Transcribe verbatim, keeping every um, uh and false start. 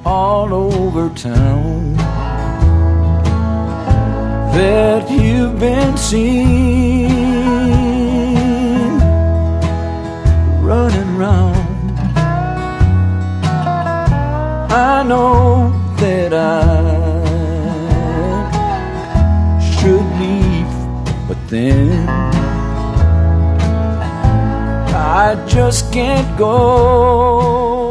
all over town that you've been seen running round. I know that I should leave, but then I just can't go.